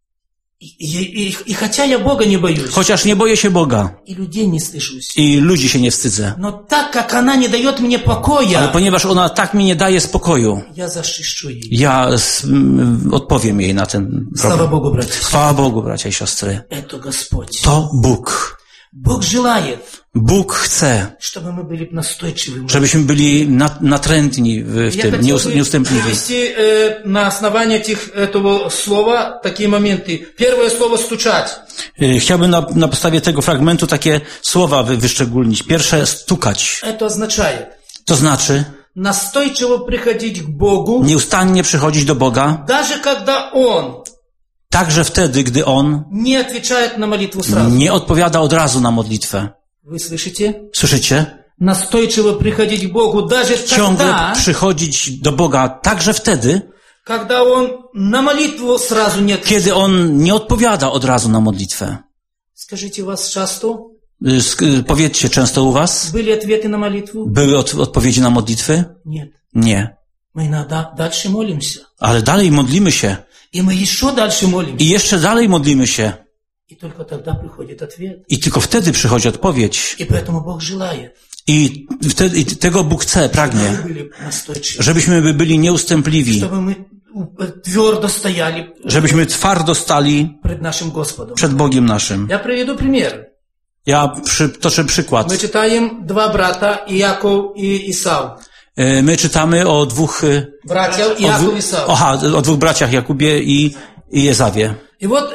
и хотя я Бога не боюсь, chociaż nie boję się Boga и людей не слышусь, i ludzi się nie wstydzę, но так как она не дает мне ale покоя, ponieważ ona tak mi nie daje spokoju, я защищу ее. ja odpowiem jej na ten Слава problem. Богу, братья. Chwała Bogu, bracia i siostry. Это Господь. To Bóg. Bóg желает, Bóg chce, чтобы мы были настойчивыми. żebyśmy byli natrętni w Я tym, хотел бы nieustępliwi. привести на основании этого слова такие моменты. Первое слово «стучать». Chciałbym na podstawie tego fragmentu takie słowa wyszczególnić. Pierwsze, stukać. Это означает, To znaczy настойчиво приходить к Богу, nieustannie przychodzić do Boga, даже когда Он także wtedy, gdy On не отвечает на молитву сразу. nie odpowiada od razu na modlitwę. Вы слышите? Słyszycie? Настойчиво приходить к Богу, даже Ciągle тогда, przychodzić do Boga także wtedy, когда Он на молитву сразу не отвечает. kiedy On nie odpowiada od razu na modlitwę. Скажите, у вас часто Powiedzcie, często u was были ответы на молитву? były odpowiedzi na modlitwy? Нет. Nie. Мы иногда дальше молимся. Ale dalej modlimy się. И мы еще дальше молимся. I jeszcze dalej modlimy się. И только тогда приходит ответ. I tylko wtedy przychodzi odpowiedź. И поэтому Бог желает, I tego Bóg chce, pragnie. чтобы мы были настойчивы, Żebyśmy byli nieustępliwi. чтобы мы твердо стояли Żebyśmy twardo stali пред нашим Господом. przed Bogiem naszym. Я приведу пример. Ja przytoczę przykład. Мы читаем два брата, Иаков и Исав. My czytamy o dwóch Братья Иаков и Исав. o dwóch braciach Jakubie i Ezawie. И вот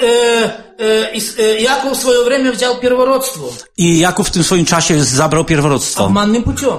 Иаков в свое время взял первородство. I Jakub w tym swoim czasie zabrał pierworództwo. Обманным путем.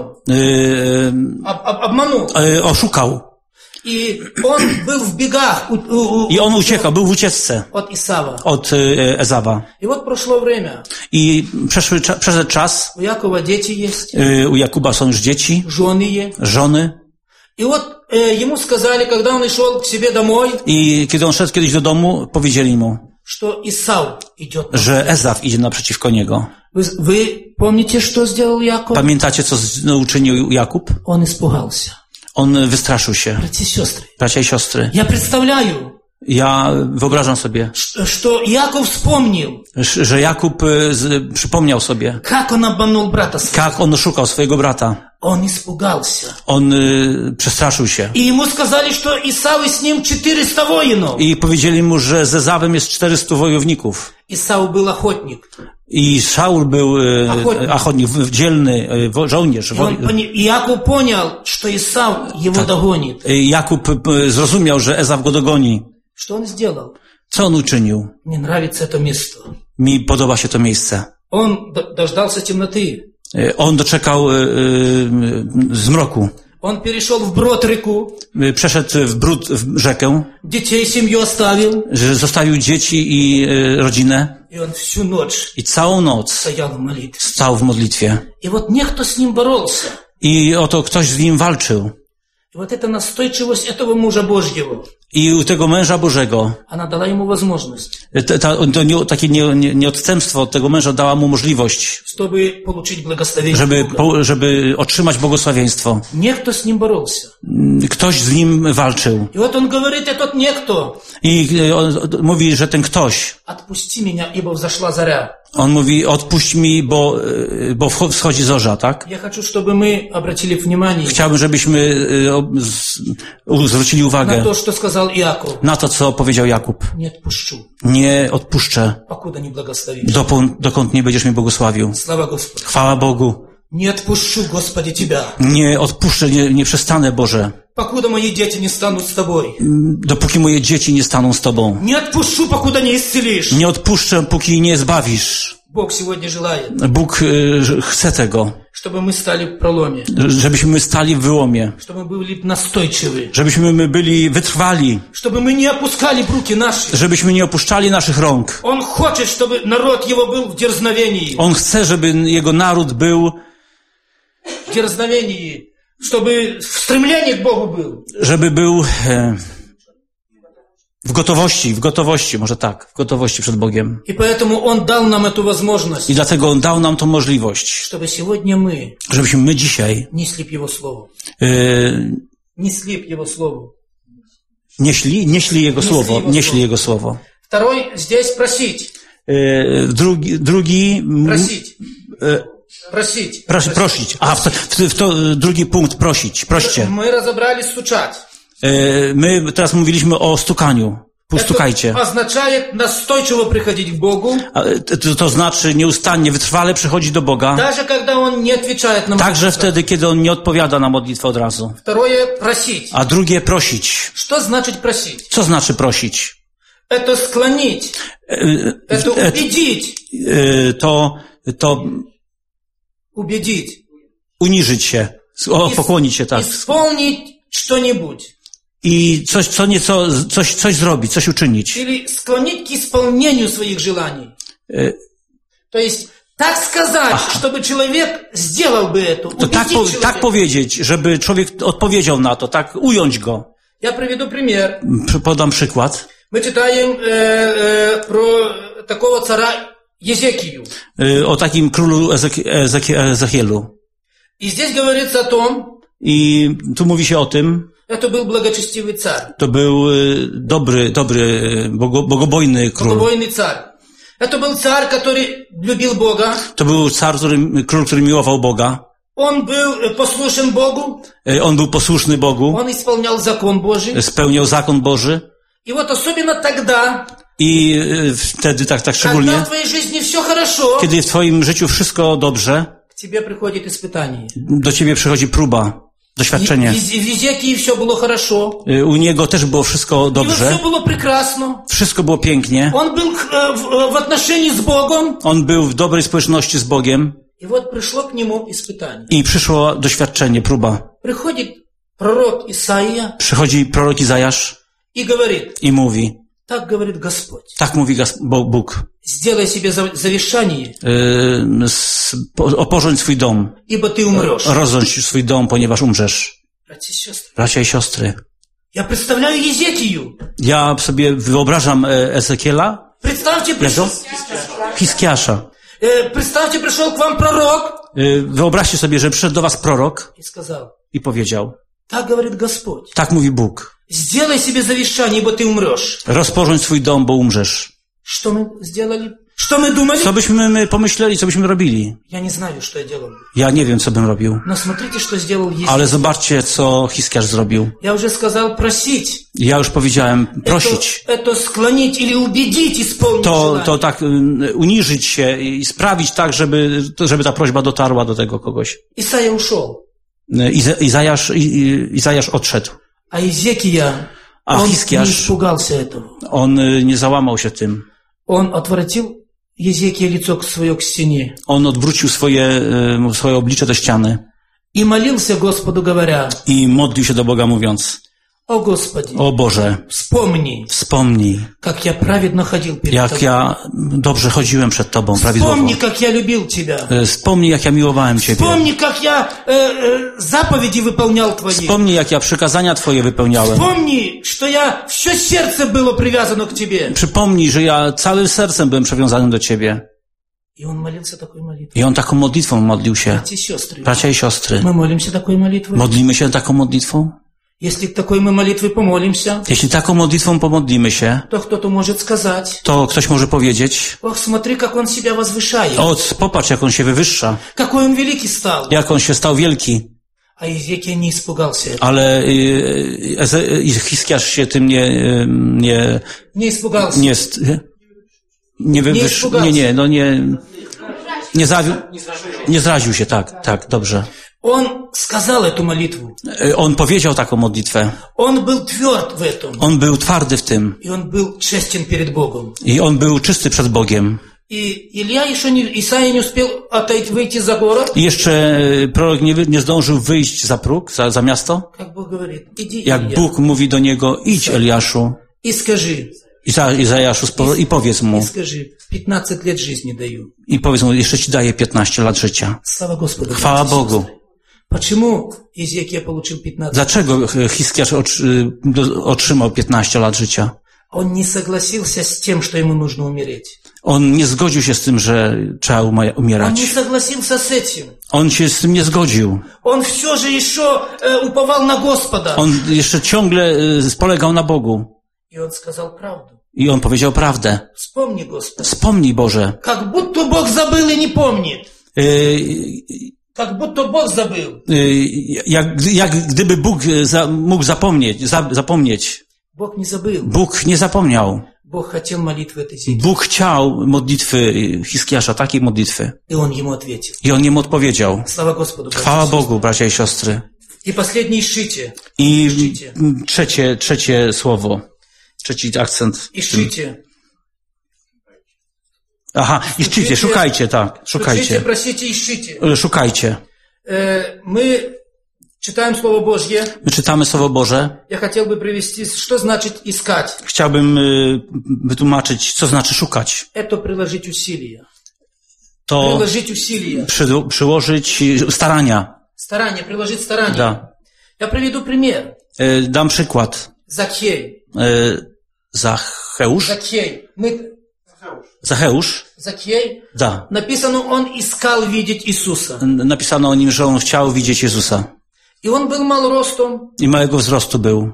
Обманул. Oszukał. И он был в бегах I on uciekał, był w ucieczce от Исава. od Ezawa. И вот прошло время. I przeszedł czas. У Якова дети есть, U Jakuba są już dzieci, жены. żony. И вот ему сказали, когда он шел к себе домой, I kiedy on szedł kiedyś do domu, powiedzieli mu, что Исав идет. że Ezaw idzie naprzeciwko niego. Вы помните, что сделал Яков? Pamiętacie, co uczynił Jakub? Он испугался. On wystraszył się. Братья и сестры, Bracia i siostry, я представляю, ja wyobrażam sobie, что Яков вспомнил, że Jakub przypomniał sobie, как он обманул брата своего. jak on oszukał swojego brata. Он испугался. On przestraszył się. И ему сказали, что Исав и с ним 400 воинов. I powiedzieli mu, że z Ezawem jest 400 wojowników. Исав был охотник. I Szaul był ochotnik, dzielny żołnierz. И Яков понял, что Исав его догонит. Jakub zrozumiał, że Ezaw go dogoni. Что он сделал? Co on uczynił? Мне нравится это место. Mi podoba się to miejsce. Он дождался темноты. On doczekał zmroku. Он перешел в брод реку. Przeszedł w rzekę. Детей, семью оставил. Że zostawił dzieci i rodzinę. И он всю ночь I całą noc стоял в молитве. stał w modlitwie. И вот некто с ним боролся. I oto ktoś z nim walczył. И вот эта настойчивость этого мужа Божьего, I u tego męża Bożego, она дала ему возможность, takie nieodstępstwo tego męża dała mu możliwość, чтобы получить благословение Бога. żeby otrzymać błogosławieństwo. Некто с ним боролся. Ktoś z nim walczył. И вот он говорит, этот некто, I on mówi, że ten ktoś, отпусти меня, ибо взошла заря. on mówi, odpuść mi, bo wschodzi zorza, tak? Я хочу, чтобы мы обратили внимание Chciałbym, żebyśmy zwrócili на uwagę то, что сказал Иаков. na to, co powiedział Jakub. Не отпущу, Nie odpuszczę, покуда не благословишь. dokąd nie będziesz mnie błogosławił. Слава Господу. Chwała Bogu. Не отпущу, Господи, Тебя, Nie odpuszczę, nie przestanę, Boże, покуда мои дети не станут с Тобой. dopóki moje dzieci nie staną z Tobą. Не отпущу, покуда не исцелишь. Nie odpuszczę, póki nie zbawisz. Бог сегодня желает, Bóg chce tego, чтобы мы стали в проломе, żebyśmy stali w wyłomie, чтобы мы были настойчивы, żebyśmy my byli wytrwali, чтобы мы не опускали руки наши. żebyśmy nie opuszczali naszych rąk. Он хочет, чтобы народ его был в дерзновении. On chce, żeby jego naród był, В дерзновении, чтобы в стремлении к Богу был. żeby był w gotowości, może tak, w gotowości przed Bogiem. И поэтому Он дал нам эту возможность, I dlatego On dał nam tą możliwość, чтобы сегодня мы żebyśmy my dzisiaj несли б Его Слово. Несли б Его Слово. nieśli Jego Słowo. Второй здесь просить. Drugi Просить. Просить. prosić. A, drugi punkt, prosić. Proście. Мы разобрали стучать. My teraz mówiliśmy o stukaniu. Pustukajcie. Это означает настойчиво приходить к Богу. To znaczy nieustannie, wytrwale przychodzić do Boga. Даже когда Он не отвечает на молитву. Także wtedy, kiedy On nie odpowiada na modlitwę od razu. Второе просить. A drugie prosić. Что значит просить? Co znaczy prosić? Это склонить. Это убедить. To Убедить. uniżyć się. pokłonić się, tak. Исполнить что-нибудь. I coś zrobić, coś uczynić. Или склонить к исполнению своих желаний. То есть так сказать, чтобы человек сделал бы это. To tak powiedzieć, żeby człowiek odpowiedział na to, tak ująć go. Я приведу пример. Podam przykład. Мы читаем про такого царя Езекию. O takim królu Ezechielu. И здесь говорится о том, I tu mówi się o tym, это был благочестивый царь. to był dobry, bogobojny król. Богобойный царь. Это был царь, который любил Бога. To był król, który miłował Boga. Он был послушен Богу. On był posłuszny Bogu. Он исполнял закон Божий. Spełniał zakon Boży. И вот особенно тогда, I wtedy tak szczególnie, когда в твоей жизни все хорошо, kiedy w twoim życiu wszystko dobrze, к тебе приходит испытание. do ciebie przychodzi próba, doświadczenie. В Езекии все было хорошо. U niego też było wszystko И dobrze. все было прекрасно. Wszystko było pięknie. Он был в отношении с Богом. On był w dobrej społeczności z Bogiem. И вот пришло к нему испытание. I przyszło doświadczenie, próba. Приходит пророк Исаия Przychodzi prorok Izajasz и говорит, i mówi, так говорит Господь, tak mówi Bóg, сделай себе завещание, oporządź swój dom, ибо ты умрешь. rozrządź swój dom, ponieważ umrzesz. Братья и сестры, Bracia i siostry, я представляю Езекию. ja sobie wyobrażam Ezekiela, Представьте, пришел, Hiskiasza. представьте, пришел к вам пророк Wyobraźcie sobie, że przyszedł do was prorok и сказал, i powiedział, так говорит Господь, tak mówi Bóg, сделай себе завещание, ибо ты умрешь. rozporządź swój dom, bo umrzesz. Что мы сделали? Что мы думали? Co byśmy my pomyśleli, co byśmy robili? Я не знаю, что я делал. Ja nie wiem, co bym robił. Но смотрите, что сделал Езекия. Ale zobaczcie, co Hiskiasz zrobił. Я уже сказал просить. Ja już powiedziałem prosić. Это склонить или убедить исполнить желание. To tak uniżyć się i sprawić tak, żeby ta prośba dotarła do tego kogoś. Исаия ушел. Izajasz odszedł. А Езекия, A он не Hiskiasz, испугался этого. on nie załamał się tym. Он отвратил Езекия лицо свое к стене. On odwrócił swoje oblicze do ściany И молился Господу, говоря, i modlił się do Boga, mówiąc, о Господи, o Boże, wspomnij, как я праведно ходил перед jak Тобой. ja dobrze chodziłem przed Tobą, prawidłowo. Вспомни, как я любил Тебя. Wspomnij, jak ja miłowałem Ciebie. Вспомни, как я заповеди выполнял Твои. Wspomnij, jak ja przykazania Twoje wypełniałem. Вспомни, что я все сердце было привязано к Тебе. Przypomnij, że ja całym sercem byłem przywiązany do Ciebie. И он молился такой молитвой. I on taką modlitwą modlił się. Братья и сестры, Bracia i siostry, мы молимся такой молитвой. modlimy się taką modlitwą? Если такой мы молитвой помолимся, Jeśli taką modlitwą pomodlimy się, то кто-то может сказать, to ktoś może powiedzieć, ох, смотри, как он себя возвышает, o, popatrz, jak on się wywyższa, какой он великий стал. jak on się stał wielki. А Езекия не испугался этого. Ale Hiskiasz się tym Не испугался. nie zraził się, tak, dobrze. Он сказал эту молитву. On powiedział taką modlitwę. Он был тверд в этом. On był twardy w tym. И он был честен перед Богом. I on był czysty przed Bogiem. И Исаия не успел выйти за город. I jeszcze prorok nie zdążył wyjść za próg, za miasto. Как Бог говорит, иди, Jak Илья, Bóg mówi do niego, idź Eliaszu, и скажи, Izajaszu, i powiedz mu, 15 лет жизни даю. jeszcze ci daję 15 lat życia. Слава Господу. Chwała Bogu. Почему Езекия получил 15? Dlaczego Hiskiasz otrzymał 15 lat życia? Он не согласился с тем, что ему нужно умереть. On nie zgodził się z tym, że trzeba Он umierać. не согласился с этим. On się z tym nie zgodził. Он все же еще уповал на Господа. On jeszcze ciągle polegał na Bogu. И он сказал правду. I on powiedział prawdę. Вспомни, Господи. Wspomnij, Boże. Как будто Бог забыл и не помнит. Как будто Бог забыл. Jak gdyby Bóg mógł zapomnieć. Бог не забыл. Bóg nie zapomniał. Бог хотел молитвы этой Езекии. Bóg chciał modlitwy Hiskiasza, takiej modlitwy. И он ему ответил. I on jemu odpowiedział. Слава Господу. Chwała Bogu, bracia i siostry. И последнее ищите. I trzecie słowo, trzeci akcent. Ищите. Aha, ищите, szukajcie, tak, szukajcie. Просите, ищите. Szukajcie. Мы Читаем Слово Божье. My czytamy Słowo Boże. Я хотел бы привести, что значит искать. Chciałbym wytłumaczyć, co znaczy szukać. Это приложить усилия. To Приложить усилия. przyłożyć starania. Старание, приложить старание. Da. Я приведу пример. Dam przykład. Закхей. Zacheusz. Закхей. Zacheusz. Закхей. Da. Написано, он искал видеть Иисуса. Napisano o nim, że on chciał widzieć Jezusa. И он был мал ростом. I małego wzrostu był.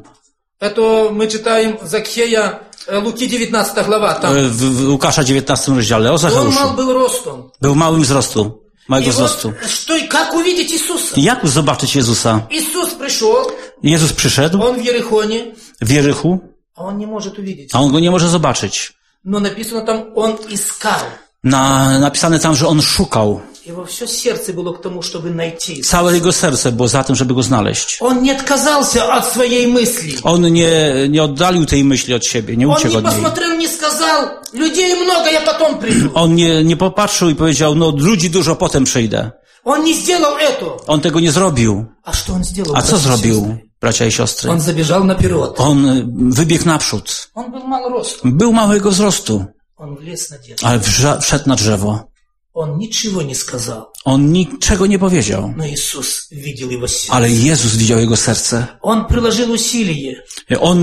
Это мы читаем Закхея, Луки 19 глава. Там. W Łukasza 19 rozdziale o Он Zacheuszu. мал был ростом. Był małym wzrostu. Małego И wzrostu. вот, что, как увидеть Иисуса? Jak zobaczyć Jezusa? Иисус пришел, Jezus przyszedł он в Ерихоне, w Jerychu, а он не может увидеть. a on go nie może zobaczyć. Но написано там, он искал. Napisane tam, że on szukał. Его все сердце было к тому, чтобы найти. Całe jego serce było za tym, żeby go znaleźć. Он не отказался от своей мысли. On nie oddalił tej myśli od siebie, nie Он uciekł не od niej. посмотрел, не сказал, людей много, я потом приду. On nie popatrzył i powiedział, no ludzi dużo, potem przyjdę. Он не сделал это. On tego nie zrobił. А что он сделал? A co братья и zrobił, сестры? bracia i siostry? Он забежал наперед. On wybiegł naprzód. Он был мал ростом. Był małego wzrostu, Он влез на дерево. ale wszedł na drzewo. Он ничего не сказал. On niczego nie powiedział. Но Иисус видел его сердце. Ale Jezus widział jego serce. Он приложил усилие. On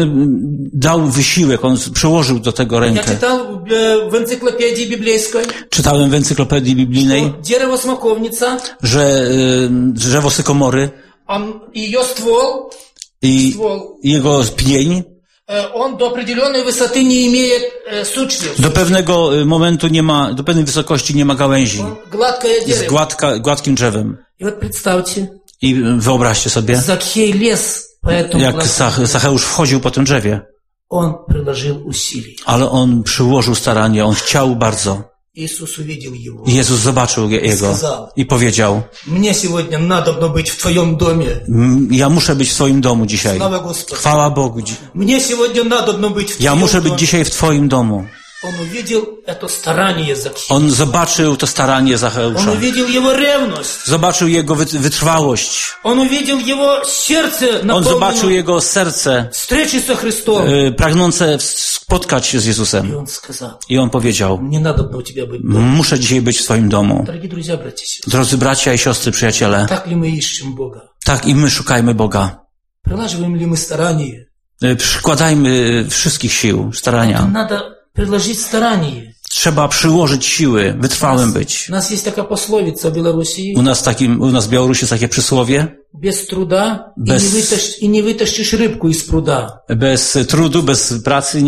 dał wysiłek, on przyłożył do tego Я rękę. читал в энциклопедии библейской, Czytałem w encyklopedii biblijnej, что дерево смоковница, że drzewo sykomory ее ствол, i jego pień он до определенной высоты не имеет сучьев. do pewnego momentu nie ma, do pewnej wysokości nie ma gałęzi. Он гладкое Jest дерево. gładkim drzewem. И вот представьте, I wyobraźcie sobie, Закхей лез по этому jak гладкому. Zacheusz wchodził po tym drzewie, Он приложил усилия. ale on przyłożył staranie, on chciał bardzo. Иисус увидел его. I Jezus zobaczył jego i powiedział, Мне сегодня надо быть в твоем доме. ja muszę być w Twoim domu dzisiaj. Слава Господу. Chwała Bogu. Мне сегодня надо быть в Ja твоем muszę być доме. dzisiaj w Twoim domu. Он увидел это старание Закхея. On zobaczył to staranie Он Zacheusza. увидел его ревность. Zobaczył jego wytrwałość. Он увидел его сердце, On zobaczył наполненное jego serce встречи со Христом. pragnące spotkać się z И Jezusem. он сказал, I on powiedział, мне надо у тебя быть дома. muszę dzisiaj być w Twoim domu. Дорогие друзья, братья и сестры, Drodzy bracia i siostry, przyjaciele, так ли мы ищем Бога? tak i my szukajmy Boga. Приложиваем ли мы старание? Przykładajmy wszystkich sił, starania. Надо приложить старание. Trzeba przyłożyć siły, wytrwałym być. У нас есть такая пословица в Белоруссии. U nas w Białorusi jest takie przysłowie. Без труда Без- и не вытащишь рыбку из пруда. Bez trudu, bez pracy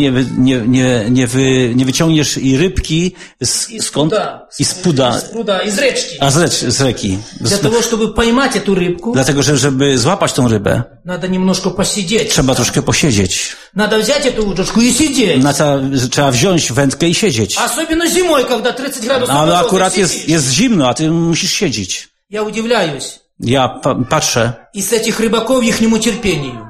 nie wyciągniesz i rybki skąd? I z puda, Из пруда, из речки. a z reki. Для того, чтобы pоймать эту рыбку, Dlatego, że żeby złapać tą rybę, надо немножко посидеть. trzeba troszkę posiedzieć. Надо взять эту удочку и сидеть. Trzeba wziąć wędkę i siedzieć. Особенно зимой, когда 30 градусов Ale мороза, akurat сидишь. jest zimno, a ty musisz siedzieć. Я удивляюсь. Ja patrzę, Из этих rybаков ихнему терпению.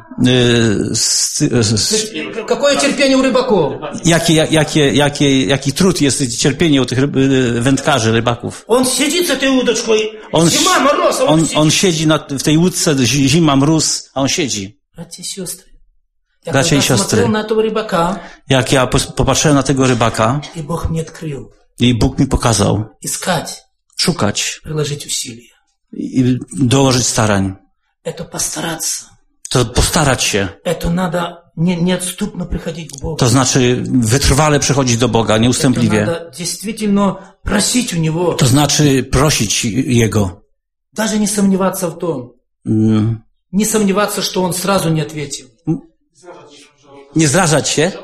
Какое терпение у рыбаков? jaki trud jest, cierpienie u tych wędkarzy, rybaków. Он сидит с этой удочкой. On, Зима, мороз, а он on сидит. siedzi w tej łódce, zima, mróz, a on siedzi. Братья и сестры, я Братья и когда сестры. смотрел на этого рыбака, Jak ja popatrzyłem na tego rybaka и Бог мне открыл. i Bóg mi pokazał Искать, szukać приложить усилия. i dołożyć starań, Это постараться. to postarać się, Это надо неотступно приходить к Богу. to znaczy wytrwale przychodzić do Boga, Это nieustępliwie. надо действительно просить у Него. To znaczy prosić Jego. Даже не сомневаться в том. Не сомневаться, что Он сразу не ответил. Nie zrażać się,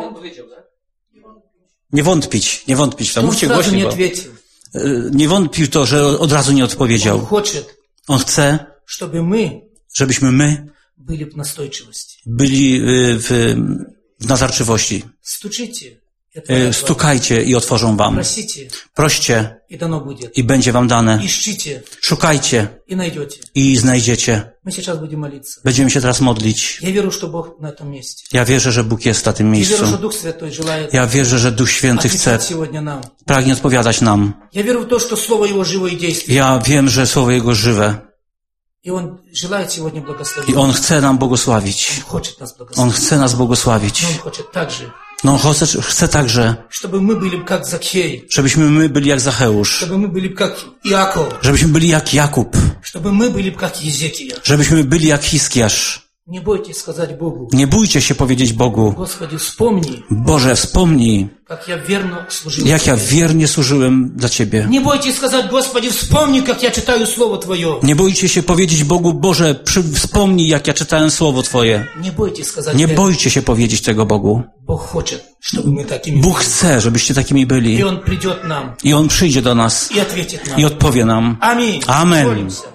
nie wątpić w to. Он Mówcie сразу не głośniej, bo ответил. nie wątpił to, że od razu nie Он odpowiedział. хочет, On chce, чтобы мы żebyśmy my были в настойчивости. byli w nazarczywości. Стучите, и отворят вам. Stukajcie i otworzą wam. Просите, Proście и дано будет. i będzie wam dane. Ищите, Szukajcie и найдете. i znajdziecie. Мы сейчас будем молиться. Będziemy się teraz modlić. Я верю, что Бог на этом месте. Ja wierzę, że Bóg jest na tym Я miejscu. верю, что Дух Святой желает Ja wierzę, że Duch Święty chce, отвечать сегодня нам. pragnie odpowiadać nam. Я верю в то, что Слово Его живо и действует. Ja wiem, że Słowo Jego żywe. И Он желает сегодня благословить. I On chce nam błogosławić. Он хочет нас On благословить. chce nas błogosławić. Но Он хочет также, No On chce także, чтобы мы были как Закхей, żebyśmy my byli jak Zacheusz. чтобы мы были как Иаков, Żebyśmy byli jak Jakub. чтобы мы были как Езекия. Żebyśmy byli jak Hiskiarz. Не бойтесь сказать Богу: Nie bójcie się powiedzieć Bogu: Господи, вспомни, Boże, wspomnij, как я верно служил. jak ja wiernie służyłem dla Ciebie. Не бойтесь сказать: Господи, вспомни, как я читаю Слово Твое. Nie bójcie się powiedzieć Bogu: Boże, wspomnij, jak ja czytałem Słowo Twoje. Не бойтесь сказать Nie это. bójcie się powiedzieć tego Bogu. Бог хочет, чтобы мы такими Bóg были. chce, żebyście takimi И byli. Он придет нам I On przyjdzie do nas и ответит i нам. odpowie nam. Аминь. Amen. Молимся.